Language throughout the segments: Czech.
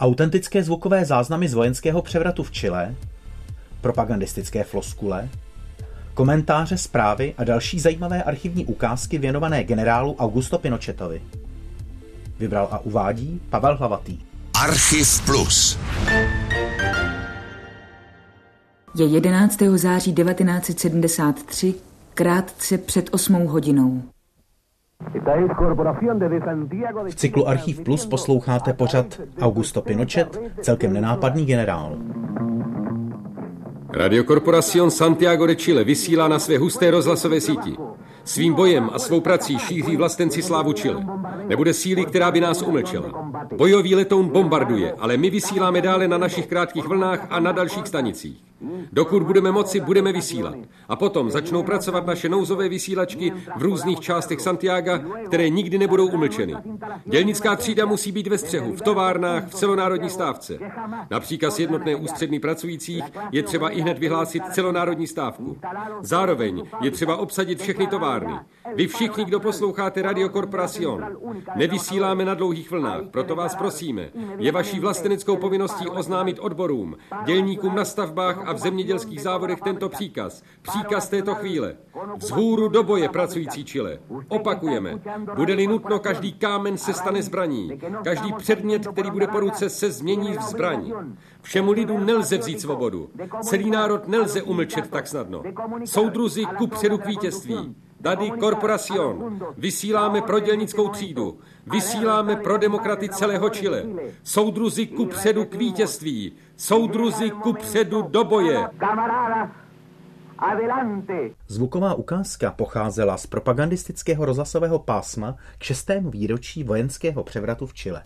Autentické zvukové záznamy z vojenského převratu v Chile, propagandistické floskule, komentáře, zprávy a další zajímavé archivní ukázky věnované generálu Augusto Pinochetovi. Vybral a uvádí Pavel Hlavatý. Archiv Plus. Je 11. září 1973, krátce před 8 hodinou. V cyklu Archiv Plus posloucháte pořad Augusto Pinochet, celkem nenápadný generál. Radio Corporación Santiago de Chile vysílá na své husté rozhlasové síti. Svým bojem a svou prací šíří vlastenci slávu Chile. Nebude síly, která by nás umlčela. Bojový letoun bombarduje, ale my vysíláme dále na našich krátkých vlnách a na dalších stanicích. Dokud budeme moci, budeme vysílat. A potom začnou pracovat naše nouzové vysílačky v různých částech Santiaga, které nikdy nebudou umlčeny. Dělnická třída musí být ve střehu, v továrnách, v celonárodní stávce. Na příkaz jednotné ústřední pracujících je třeba ihned vyhlásit celonárodní stávku. Zároveň je třeba obsadit všechny továrny. Vy všichni, kdo posloucháte Radio Corporación, nevysíláme na dlouhých vlnách, proto vás prosíme. Je vaší vlasteneckou povinností oznámit odborům, dělníkům na stavbách a v zemědělských závodech tento příkaz. Příkaz této chvíle. Vzhůru do boje, pracující Chile. Opakujeme. Bude-li nutno, každý kámen se stane zbraní. Každý předmět, který bude po ruce, se změní v zbraň. Všemu lidu nelze vzít svobodu. Celý národ nelze umlčet tak snadno. Soudruzi kupředu k vítězství. Tady Corporación. Vysíláme pro dělnickou třídu. Vysíláme pro demokraty celého Chile. Soudruzi kupředu k vítězství. Soudruzi kupředu do boje. Zvuková ukázka pocházela z propagandistického rozhlasového pásma k 6. výročí vojenského převratu v Chile.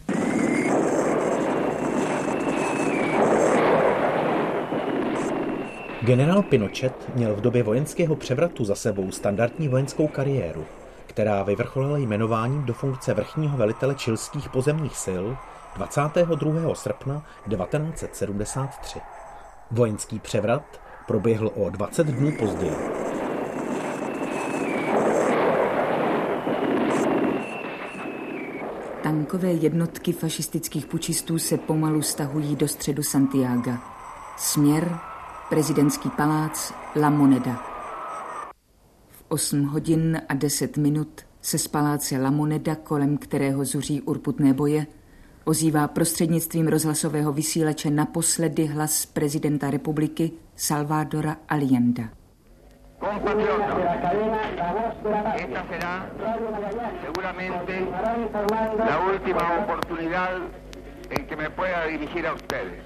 Generál Pinochet měl v době vojenského převratu za sebou standardní vojenskou kariéru, která vyvrcholila jmenováním do funkce vrchního velitele chilských pozemních sil 22. srpna 1973. Vojenský převrat proběhl o 20 dnů později. Tankové jednotky fašistických pučistů se pomalu stahují do středu Santiaga. Směr prezidentský palác La Moneda. V 8 hodin a 10 minut se z paláce La Moneda, kolem kterého zuří urputné boje, ozývá prostřednictvím rozhlasového vysílače naposledy hlas prezidenta republiky Salvadora Allenda. Esta será seguramente la última oportunidad en que me pueda dirigir a ustedes.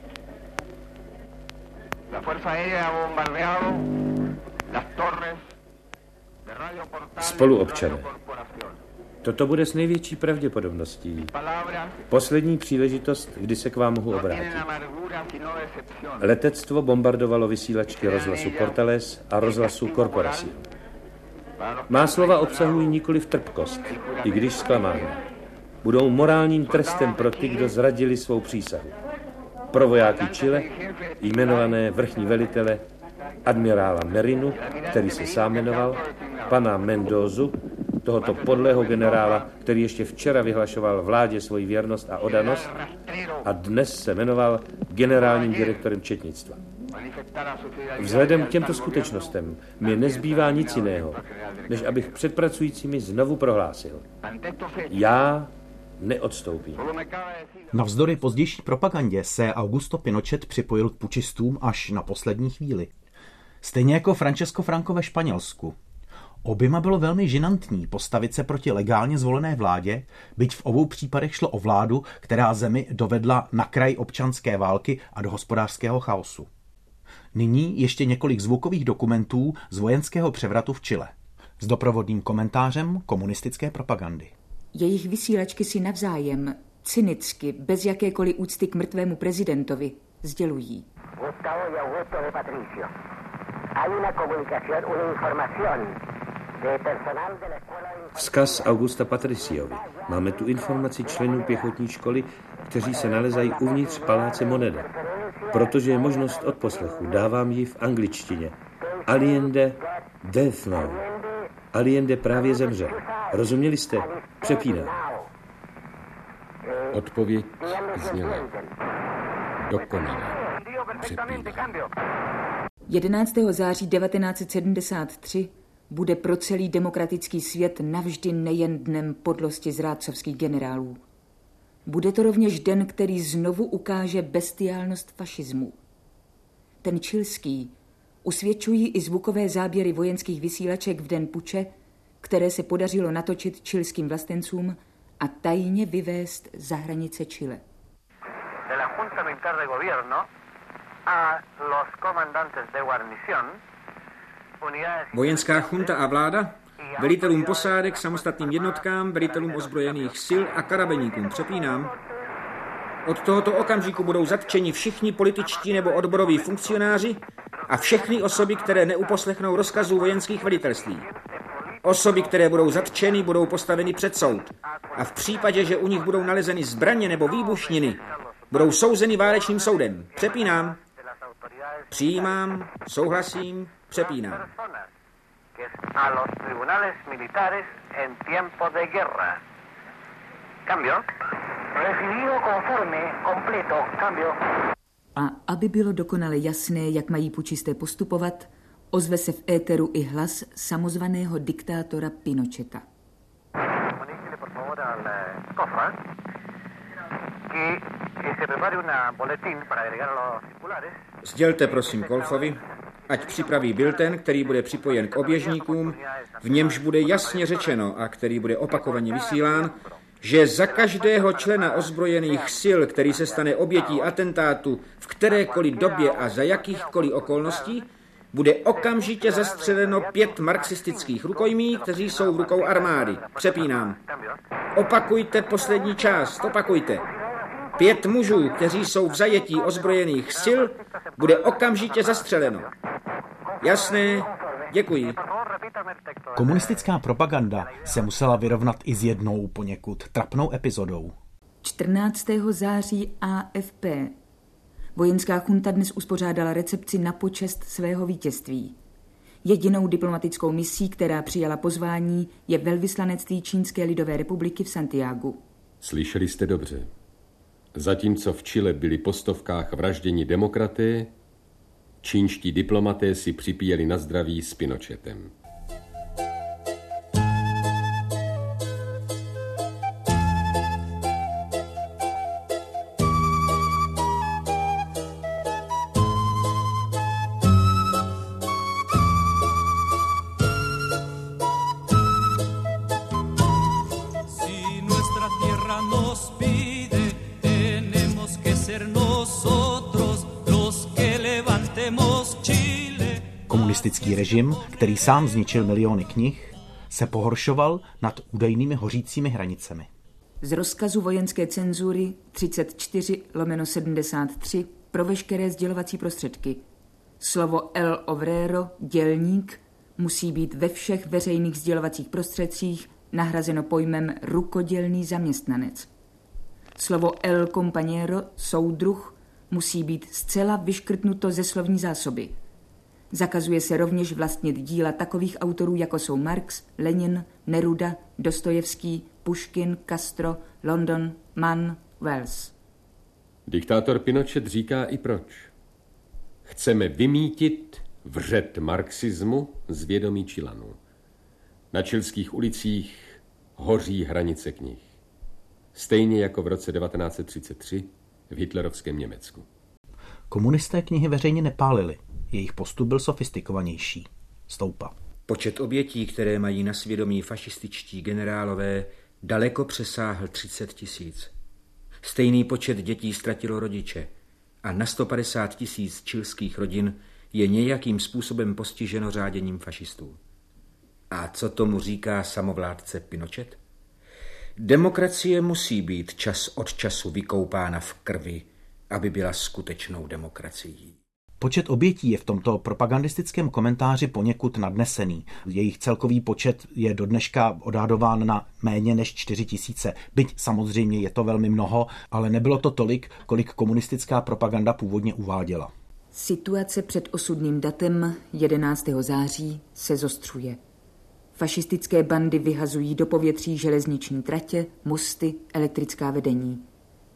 La Fuerza Aérea ha bombardeado las torres de Radio Portales. Spoluobčané. Toto bude s největší pravděpodobností poslední příležitost, kdy se k vám mohu obrátit. Letectvo bombardovalo vysílačky rozhlasu Portales a rozhlasu Corporación. Má slova obsahují nikoli v trpkost, i když zklamání. Budou morálním trestem pro ty, kdo zradili svou přísahu. Pro vojáky Chile, jmenované vrchní velitele, admirála Merinu, který se sám jmenoval, pana Mendozu, tohoto podlého generála, který ještě včera vyhlašoval vládě svoji věrnost a oddanost a dnes se jmenoval generálním direktorem četnictva. Vzhledem k těmto skutečnostem mi nezbývá nic jiného, než abych před pracujícími znovu prohlásil. Já neodstoupím. Navzdory pozdější propagandě se Augusto Pinochet připojil k pučistům až na poslední chvíli. Stejně jako Francisco Franco ve Španělsku. Oběma bylo velmi žinantní postavit se proti legálně zvolené vládě, byť v obou případech šlo o vládu, která zemi dovedla na kraj občanské války a do hospodářského chaosu. Nyní ještě několik zvukových dokumentů z vojenského převratu v Chile. S doprovodným komentářem komunistické propagandy. Jejich vysílačky si navzájem, cynicky, bez jakékoliv úcty k mrtvému prezidentovi, sdělují. Vzkaz Augusta Patriciovi. Máme tu informaci členů pěchotní školy, kteří se nalezají uvnitř paláce Moneda. Protože je možnost odposlechu, dávám ji v angličtině. Allende death now. Allende právě zemřel. Rozuměli jste? Přepínám. Odpověď zněla. Dokonale. Přepínám. 11. září 1973 bude pro celý demokratický svět navždy nejen dnem podlosti zrádcovských generálů. Bude to rovněž den, který znovu ukáže bestiálnost fašismu. Ten chilský usvědčují i zvukové záběry vojenských vysílaček v den puče, které se podařilo natočit chilským vlastencům a tajně vyvést za hranice Chile. De la Junta Militar de Gobierno a los comandantes de guarnición. Vojenská chunta a vláda velitelům posádek, samostatným jednotkám, velitelům ozbrojených sil a karabeníkům. Přepínám. Od tohoto okamžiku budou zatčeni všichni političtí nebo odboroví funkcionáři a všechny osoby, které neuposlechnou rozkazů vojenských velitelství. Osoby, které budou zatčeny, budou postaveny před soud. A v případě, že u nich budou nalezeny zbraně nebo výbušniny, budou souzeny válečným soudem. Přepínám. Přijímám, souhlasím, přepínám. A los tribunales militares en tiempo de guerra. Cambio. Recibido conforme, completo, cambio. A aby bylo dokonale jasné, jak mají pučisté postupovat, ozve se v éteru i hlas samozvaného diktátora Pinocheta. Comuníquele por favor al COFA que se prepare una boletín para agregar a los circulares. Sdělte prosím Kolfovi, ať připraví bilten, který bude připojen k oběžníkům, v němž bude jasně řečeno a který bude opakovaně vysílán, že za každého člena ozbrojených sil, který se stane obětí atentátu v kterékoliv době a za jakýchkoliv okolností, bude okamžitě zastřeleno 5 marxistických rukojmí, kteří jsou v rukou armády. Přepínám. Opakujte poslední část, opakujte. 5 mužů, kteří jsou v zajetí ozbrojených sil, bude okamžitě zastřeleno. Jasné, děkuji. Komunistická propaganda se musela vyrovnat i s jednou poněkud trapnou epizodou. 14. září AFP. Vojenská chunta dnes uspořádala recepci na počest svého vítězství. Jedinou diplomatickou misí, která přijala pozvání, je velvyslanectví Čínské lidové republiky v Santiagu. Slyšeli jste dobře. Zatímco v Chile byli po stovkách vražděni demokraté, čínští diplomaté si připíjeli na zdraví s Pinochetem. Komunistický režim, který sám zničil miliony knih, se pohoršoval nad údajnými hořícími hranicemi. Z rozkazu vojenské cenzury 34/73 pro veškeré sdělovací prostředky. Slovo el obrero, dělník, musí být ve všech veřejných sdělovacích prostředcích nahrazeno pojmem rukodělný zaměstnanec. Slovo el compañero, soudruh, musí být zcela vyškrtnuto ze slovní zásoby. Zakazuje se rovněž vlastnit díla takových autorů, jako jsou Marx, Lenin, Neruda, Dostojevský, Puškin, Castro, London, Mann, Wells. Diktátor Pinochet říká i proč. Chceme vymítit vřet marxismu z vědomí Čilanů. Na chilských ulicích hoří hranice knih. Stejně jako v roce 1933 v hitlerovském Německu. Komunisté knihy veřejně nepálili. Jejich postup byl sofistikovanější. Stoupa. Počet obětí, které mají na svědomí fašističtí generálové, daleko přesáhl 30 000. Stejný počet dětí ztratilo rodiče a na 150 000 chilských rodin je nějakým způsobem postiženo řáděním fašistů. A co tomu říká samovládce Pinochet? Demokracie musí být čas od času vykoupána v krvi, aby byla skutečnou demokracií. Počet obětí je v tomto propagandistickém komentáři poněkud nadnesený. Jejich celkový počet je do dneška odhadován na méně než 4 000. Byť samozřejmě je to velmi mnoho, ale nebylo to tolik, kolik komunistická propaganda původně uváděla. Situace před osudným datem 11. září se zostřuje. Fašistické bandy vyhazují do povětří železniční tratě, mosty, elektrická vedení.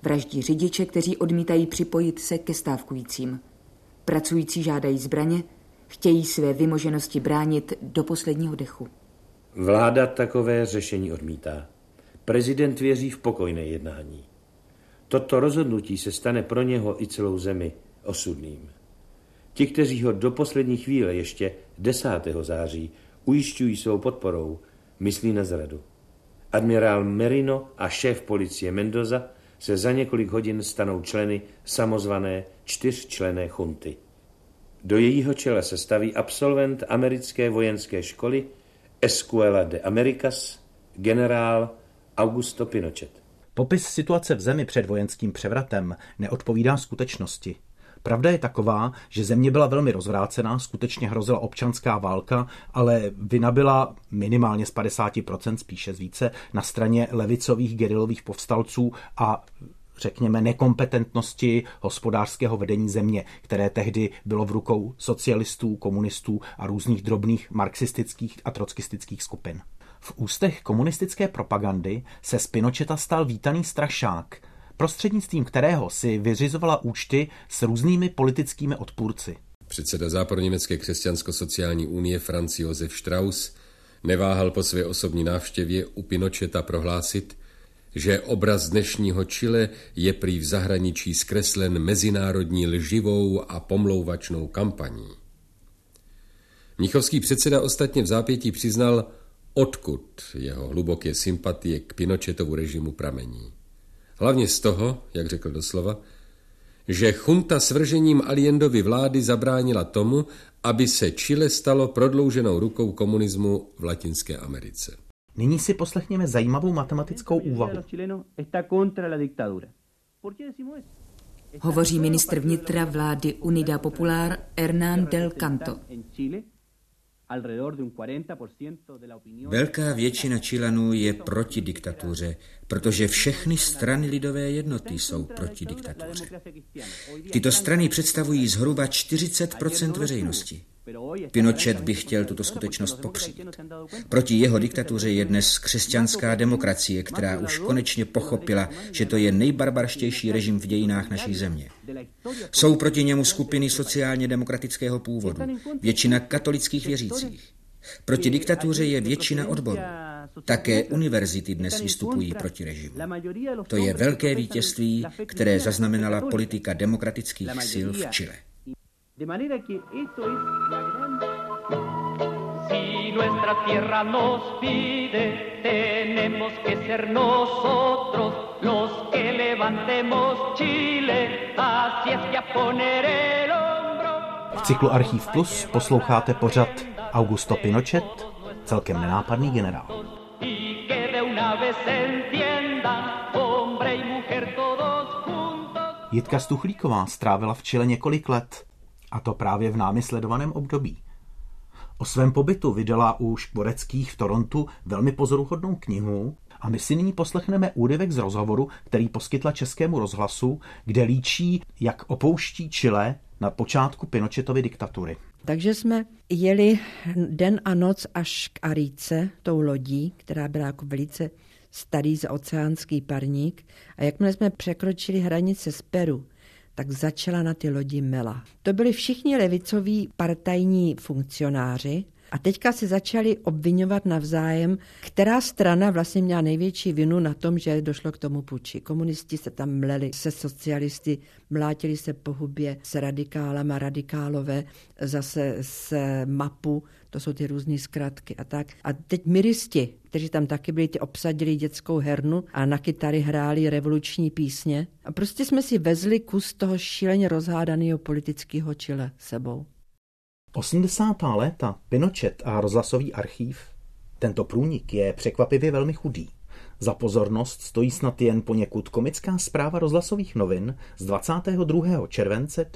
Vraždí řidiče, kteří odmítají připojit se ke stávkujícím. Pracující žádají zbraně, chtějí své vymoženosti bránit do posledního dechu. Vláda takové řešení odmítá. Prezident věří v pokojné jednání. Toto rozhodnutí se stane pro něho i celou zemi osudným. Ti, kteří ho do poslední chvíle ještě 10. září ujišťují svou podporou, myslí na zradu. Admirál Merino a šéf policie Mendoza se za několik hodin stanou členy samozvané 4členné chunty. Do jejího čela se staví absolvent americké vojenské školy Escuela de Americas, generál Augusto Pinochet. Popis situace v zemi před vojenským převratem neodpovídá skutečnosti. Pravda je taková, že země byla velmi rozvrácená, skutečně hrozila občanská válka, ale vina byla minimálně z 50%, spíše z více, na straně levicových gerilových povstalců a řekněme nekompetentnosti hospodářského vedení země, které tehdy bylo v rukou socialistů, komunistů a různých drobných marxistických a trotskistických skupin. V ústech komunistické propagandy se z Pinocheta stal vítaný strašák, prostřednictvím kterého si vyřizovala účty s různými politickými odpůrci. Předseda Západoněmecké křesťansko-sociální unie Franz Josef Strauss neváhal po své osobní návštěvě u Pinocheta prohlásit, že obraz dnešního Chile je prý v zahraničí zkreslen mezinárodní lživou a pomlouvačnou kampaní. Mnichovský předseda ostatně v zápětí přiznal, odkud jeho hluboké sympatie k Pinochetovu režimu pramení. Hlavně z toho, jak řekl doslova, že chunta svržením Allendovy vlády zabránila tomu, aby se Chile stalo prodlouženou rukou komunismu v Latinské Americe. Nyní si poslechněme zajímavou matematickou úvahu. Hovoří ministr vnitra vlády Unidad Popular Hernán del Canto. Velká většina Chilanů je proti diktatuře, protože všechny strany lidové jednoty jsou proti diktatuře. Tyto strany představují zhruba 40% veřejnosti. Pinochet by chtěl tuto skutečnost popřít. Proti jeho diktatuře je dnes křesťanská demokracie, která už konečně pochopila, že to je nejbarbarštější režim v dějinách naší země. Jsou proti němu skupiny sociálně demokratického původu, většina katolických věřících. Proti diktatuře je většina odborů. Také univerzity dnes vystupují proti režimu. To je velké vítězství, které zaznamenala politika demokratických sil v Chile. De manera que esto es la gran... Si nuestra tierra nos pide, tenemos que ser nosotros los que levantemos Chile, así es que a poner el hombro... V cyklu Archiv Plus posloucháte pořad Augusto Pinochet, celkem nenápadný generál. Y que de una vez se entiendan, hombre y mujer todos juntos... Jitka Stuchlíková strávila v Chile několik let, a to právě v námi sledovaném období. O svém pobytu vydala u Škvoreckých v Torontu velmi pozoruhodnou knihu a my si nyní poslechneme úryvek z rozhovoru, který poskytla Českému rozhlasu, kde líčí, jak opouští Chile na počátku Pinochetovy diktatury. Takže jsme jeli den a noc až k Arice, tou lodí, která byla jako velice starý zaoceánský parník, a jakmile jsme překročili hranice s Peru, tak začala na ty lodi mela. To byli všichni levicoví partajní funkcionáři a teďka se začali obvinovat navzájem, která strana vlastně měla největší vinu na tom, že došlo k tomu puči. Komunisti se tam mleli se socialisty, mlátili se po hubě s radikálama, radikálové zase s MAPu, to jsou ty různý zkratky a tak. A teď miristi, kteří tam taky byli, ty obsadili dětskou hernu a na kytary hráli revoluční písně. A prostě jsme si vezli kus toho šíleně rozhádaného politického Chile sebou. 80. léta, Pinochet a rozhlasový archív. Tento průnik je překvapivě velmi chudý. Za pozornost stojí snad jen poněkud komická zpráva rozhlasových novin z 22. července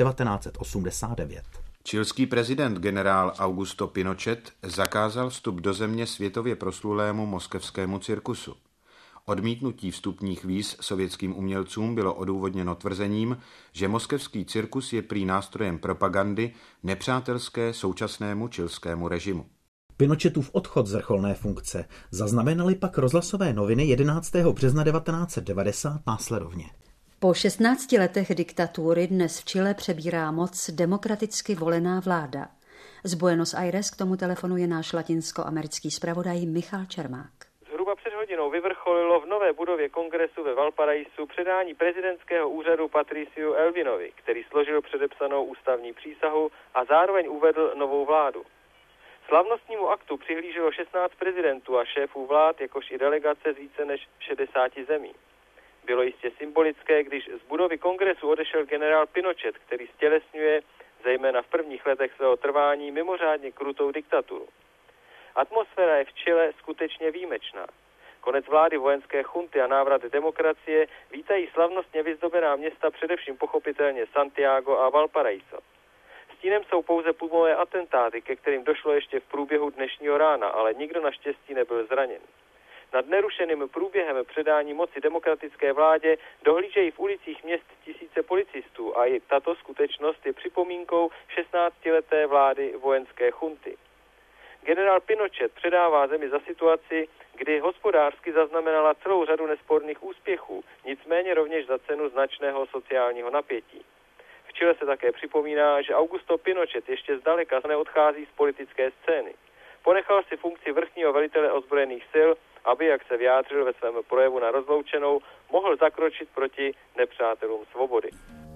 1989. Chilský prezident generál Augusto Pinochet zakázal vstup do země světově proslulému moskevskému cirkusu. Odmítnutí vstupních víz sovětským umělcům bylo odůvodněno tvrzením, že moskevský cirkus je prý nástrojem propagandy nepřátelské současnému chilskému režimu. Pinochetův odchod z vrcholné funkce zaznamenaly pak rozhlasové noviny 11. března 1990 následovně. Po 16 letech diktatury dnes v Chile přebírá moc demokraticky volená vláda. Z Buenos Aires k tomu telefonuje náš latinskoamerický zpravodaj Michal Čermák. Zhruba před hodinou vyvrcholilo v nové budově kongresu ve Valparaisu předání prezidentského úřadu Patriciu Elvinovi, který složil předepsanou ústavní přísahu a zároveň uvedl novou vládu. Slavnostnímu aktu přihlíželo 16 prezidentů a šéfů vlád, jakož i delegace z více než 60 zemí. Bylo jistě symbolické, když z budovy kongresu odešel generál Pinochet, který stělesňuje, zejména v prvních letech svého trvání, mimořádně krutou diktaturu. Atmosféra je v Chile skutečně výjimečná. Konec vlády vojenské chunty a návrat demokracie vítají slavnostně vyzdobená města, především pochopitelně Santiago a Valparaiso. Stínem jsou pouze pumové atentáty, ke kterým došlo ještě v průběhu dnešního rána, ale nikdo naštěstí nebyl zraněn. Nad nerušeným průběhem předání moci demokratické vládě dohlížejí v ulicích měst tisíce policistů a i tato skutečnost je připomínkou 16leté vlády vojenské chunty. Generál Pinochet předává zemi za situaci, kdy hospodářsky zaznamenala celou řadu nesporných úspěchů, nicméně rovněž za cenu značného sociálního napětí. V Chile se také připomíná, že Augusto Pinochet ještě zdaleka neodchází z politické scény. Ponechal si funkci vrchního velitele ozbrojených sil, aby, jak se vyjádřil ve svém projevu na rozloučenou, mohl zakročit proti nepřátelům svobody.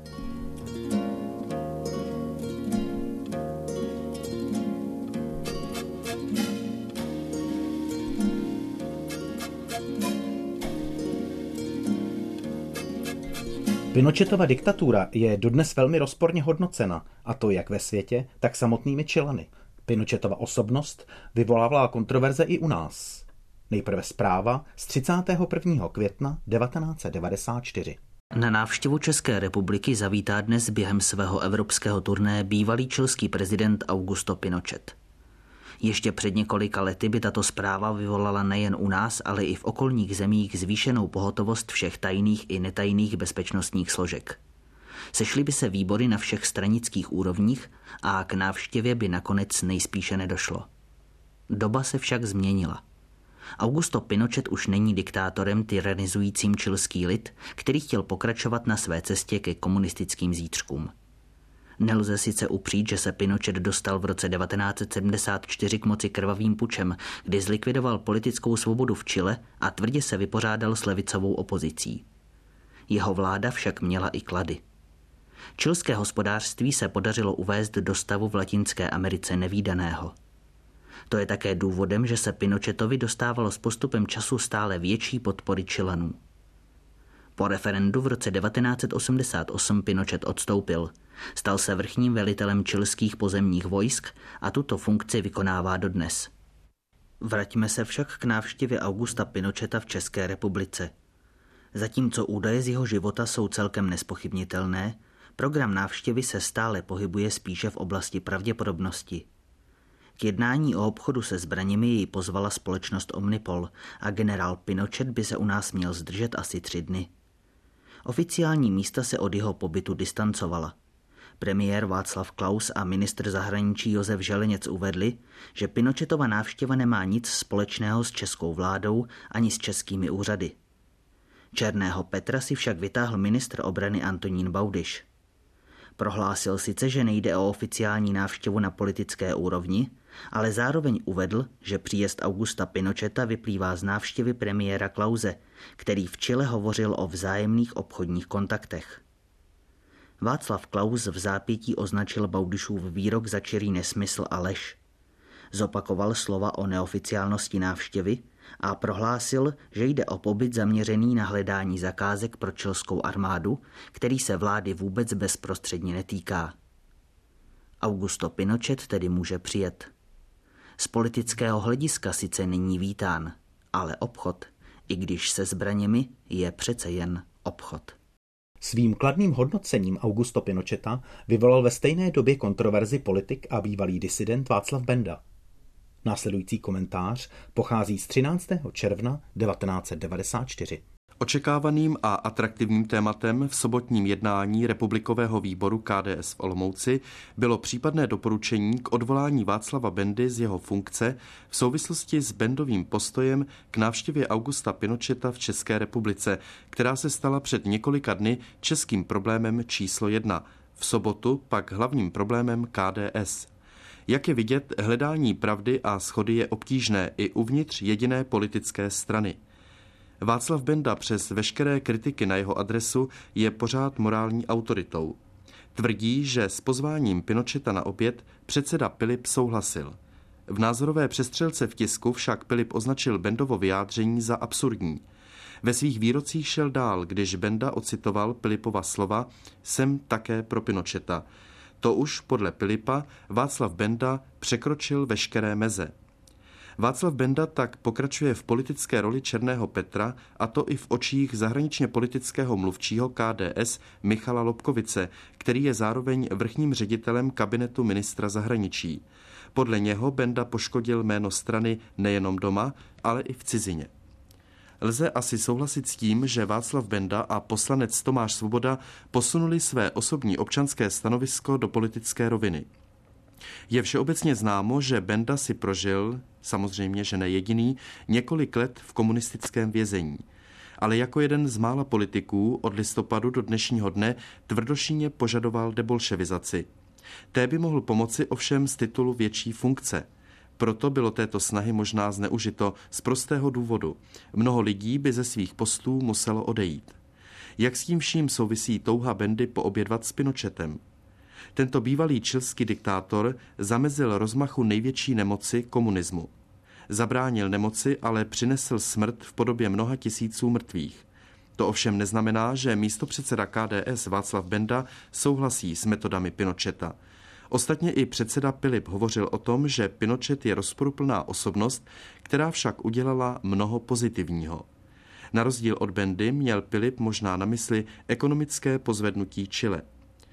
Pinochetova diktatura je dodnes velmi rozporně hodnocena, a to jak ve světě, tak samotnými Čilany. Pinochetova osobnost vyvolávala kontroverze i u nás. Nejprve zpráva z 31. května 1994. Na návštěvu České republiky zavítá dnes během svého evropského turné bývalý chilský prezident Augusto Pinochet. Ještě před několika lety by tato zpráva vyvolala nejen u nás, ale i v okolních zemích zvýšenou pohotovost všech tajných i netajných bezpečnostních složek. Sešly by se výbory na všech stranických úrovních a k návštěvě by nakonec nejspíše nedošlo. Doba se však změnila. Augusto Pinochet už není diktátorem tyranizujícím chilský lid, který chtěl pokračovat na své cestě ke komunistickým zítřkům. Nelze sice upřít, že se Pinochet dostal v roce 1974 k moci krvavým pučem, kdy zlikvidoval politickou svobodu v Chile a tvrdě se vypořádal s levicovou opozicí. Jeho vláda však měla i klady. Chilské hospodářství se podařilo uvést do stavu v Latinské Americe nevídaného. To je také důvodem, že se Pinochetovi dostávalo s postupem času stále větší podpory Chilanů. Po referendu v roce 1988 Pinochet odstoupil. Stal se vrchním velitelem chilských pozemních vojsk a tuto funkci vykonává dodnes. Vraťme se však k návštěvě Augusta Pinocheta v České republice. Zatímco údaje z jeho života jsou celkem nezpochybnitelné, program návštěvy se stále pohybuje spíše v oblasti pravděpodobnosti. K jednání o obchodu se zbraněmi jej pozvala společnost Omnipol a generál Pinochet by se u nás měl zdržet asi 3 dny. Oficiální místa se od jeho pobytu distancovala. Premiér Václav Klaus a ministr zahraničí Josef Želeněc uvedli, že Pinochetova návštěva nemá nic společného s českou vládou ani s českými úřady. Černého Petra si však vytáhl ministr obrany Antonín Baudyš. Prohlásil sice, že nejde o oficiální návštěvu na politické úrovni, ale zároveň uvedl, že příjezd Augusta Pinocheta vyplývá z návštěvy premiéra Klause, který v Chile hovořil o vzájemných obchodních kontaktech. Václav Klaus v zápětí označil Baudyšův výrok za čirý nesmysl a lež. Zopakoval slova o neoficiálnosti návštěvy a prohlásil, že jde o pobyt zaměřený na hledání zakázek pro chilskou armádu, který se vlády vůbec bezprostředně netýká. Augusto Pinochet tedy může přijet. Z politického hlediska sice není vítán, ale obchod, i když se zbraněmi, je přece jen obchod. Svým kladným hodnocením Augusto Pinocheta vyvolal ve stejné době kontroverzi politik a bývalý disident Václav Benda. Následující komentář pochází z 13. června 1994. Očekávaným a atraktivním tématem v sobotním jednání Republikového výboru KDS v Olomouci bylo případné doporučení k odvolání Václava Bendy z jeho funkce v souvislosti s Bendovým postojem k návštěvě Augusta Pinocheta v České republice, která se stala před několika dny českým problémem číslo 1. V sobotu pak hlavním problémem KDS. Jak je vidět, hledání pravdy a shody je obtížné i uvnitř jediné politické strany. Václav Benda přes veškeré kritiky na jeho adresu je pořád morální autoritou. Tvrdí, že s pozváním Pinocheta na oběd předseda Pilip souhlasil. V názorové přestřelce v tisku však Pilip označil Bendovo vyjádření za absurdní. Ve svých výrocích šel dál, když Benda ocitoval Pilipova slova "Jsem také pro Pinocheta". To už podle Pilipa Václav Benda překročil veškeré meze. Václav Benda tak pokračuje v politické roli Černého Petra, a to i v očích zahraničně politického mluvčího KDS Michala Lobkovice, který je zároveň vrchním ředitelem kabinetu ministra zahraničí. Podle něho Benda poškodil jméno strany nejenom doma, ale i v cizině. Lze asi souhlasit s tím, že Václav Benda a poslanec Tomáš Svoboda posunuli své osobní občanské stanovisko do politické roviny. Je všeobecně známo, že Benda si prožil, samozřejmě že ne jediný, několik let v komunistickém vězení. Ale jako jeden z mála politiků od listopadu do dnešního dne tvrdošíně požadoval debolševizaci. Té by mohl pomoci ovšem z titulu větší funkce. Proto bylo této snahy možná zneužito z prostého důvodu. Mnoho lidí by ze svých postů muselo odejít. Jak s tím vším souvisí touha Bendy poobědvat s Pinochetem? Tento bývalý chilský diktátor zamezil rozmachu největší nemoci komunismu. Zabránil nemoci, ale přinesl smrt v podobě mnoha tisíců mrtvých. To ovšem neznamená, že místopředseda KDS Václav Benda souhlasí s metodami Pinocheta. Ostatně i předseda Pilip hovořil o tom, že Pinochet je rozporuplná osobnost, která však udělala mnoho pozitivního. Na rozdíl od Bendy měl Pilip možná na mysli ekonomické pozvednutí Chile.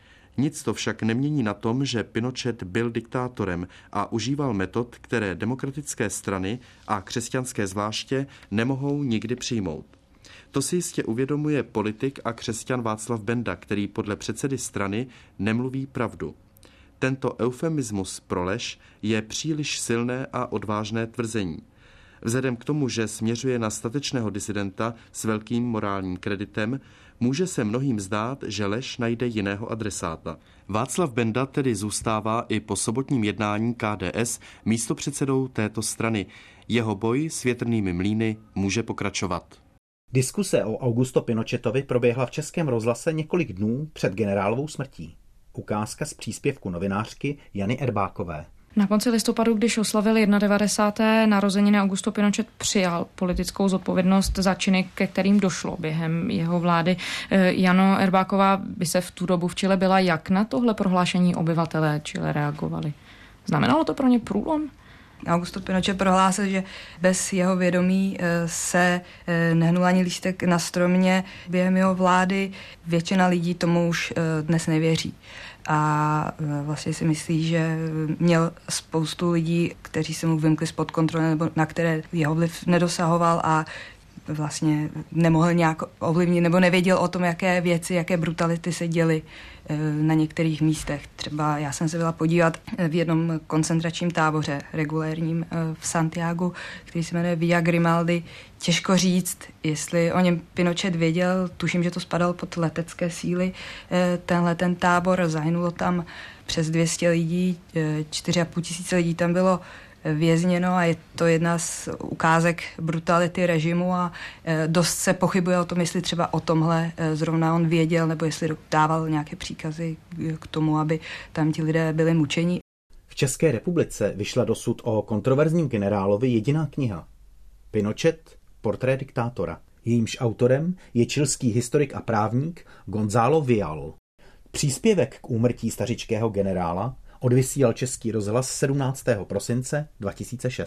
Nic to však nemění na tom, že Pinochet byl diktátorem a užíval metod, které demokratické strany a křesťanské zvláště nemohou nikdy přijmout. To si jistě uvědomuje politik a křesťan Václav Benda, který podle předsedy strany nemluví pravdu. Tento eufemismus pro lež je příliš silné a odvážné tvrzení. Vzhledem k tomu, že směřuje na statečného disidenta s velkým morálním kreditem, může se mnohým zdát, že lež najde jiného adresáta. Václav Benda tedy zůstává i po sobotním jednání KDS místopředsedou této strany. Jeho boj s větrnými mlýny může pokračovat. Diskuse o Augusto Pinochetovi proběhla v Českém rozhlase několik dnů před generálovou smrtí. Ukázka z příspěvku novinářky Jany Erbákové. Na konci listopadu, když oslavil 91. narozeniny, Augusto Pinochet přijal politickou zodpovědnost za činy, ke kterým došlo během jeho vlády. Jano Erbáková, by se v tu dobu v Chile byla, jak na tohle prohlášení obyvatelé Chile reagovali? Znamenalo to pro ně průlom? Augusto Pinochet prohlásil, že bez jeho vědomí se nehnul ani lístek na stromě během jeho vlády. Většina lidí tomu už dnes nevěří. A vlastně si myslí, že měl spoustu lidí, kteří se mu vymkli spod kontroly, nebo na které jeho vliv nedosahoval a vlastně nemohl nějak ovlivnit, nebo nevěděl o tom, jaké věci, jaké brutality se děly na některých místech. Třeba já jsem se byla podívat v jednom koncentračním táboře regulérním v Santiagu, který se jmenuje Villa Grimaldi. Těžko říct, jestli o něm Pinochet věděl, tuším, že to spadal pod letecké síly. Ten tábor, zahynulo tam přes 200 lidí, 4,5 tisíce lidí tam bylo vězněno a je to jedna z ukázek brutality režimu a dost se pochybuje o tom, jestli třeba o tomhle zrovna on věděl, nebo jestli dával nějaké příkazy k tomu, aby tam ti lidé byli mučeni. V České republice vyšla dosud o kontroverzním generálovi jediná kniha. Pinochet, portrét diktátora. Jejímž autorem je chilský historik a právník Gonzalo Vial. Příspěvek k úmrtí stařičkého generála odvysílal Český rozhlas 17. prosince 2006.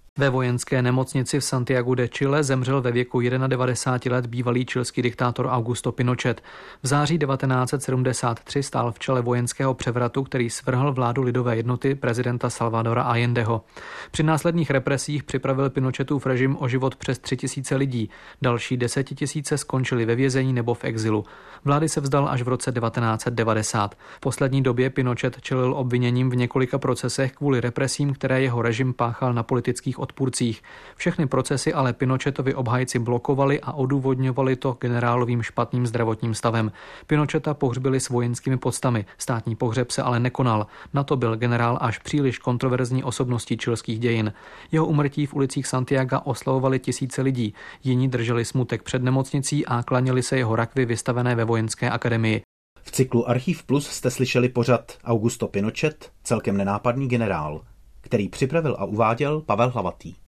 Ve vojenské nemocnici v Santiagu de Chile zemřel ve věku 91 let bývalý chilský diktátor Augusto Pinochet. V září 1973 stál v čele vojenského převratu, který svrhl vládu lidové jednoty prezidenta Salvadora Allendeho. Při následných represích připravil Pinochetův režim o život přes 3000 lidí. Další 10 000 skončili ve vězení nebo v exilu. Vlády se vzdal až v roce 1990. V poslední době Pinochet čelil obviněním v několika procesech kvůli represím, které jeho režim páchal na politických odpůrcích. Všechny procesy ale Pinochetovi obhájci blokovali a odůvodňovali to generálovým špatným zdravotním stavem. Pinocheta pohřbili s vojenskými podstami. Státní pohřeb se ale nekonal. Na to byl generál až příliš kontroverzní osobností chilských dějin. Jeho úmrtí v ulicích Santiaga oslavovali tisíce lidí. Jiní drželi smutek před nemocnicí a klaněli se jeho rakvi vystavené ve vojenské akademii. V cyklu Archiv Plus jste slyšeli pořad Augusto Pinochet, celkem nenápadný generál, který připravil a uváděl Pavel Hlavatý.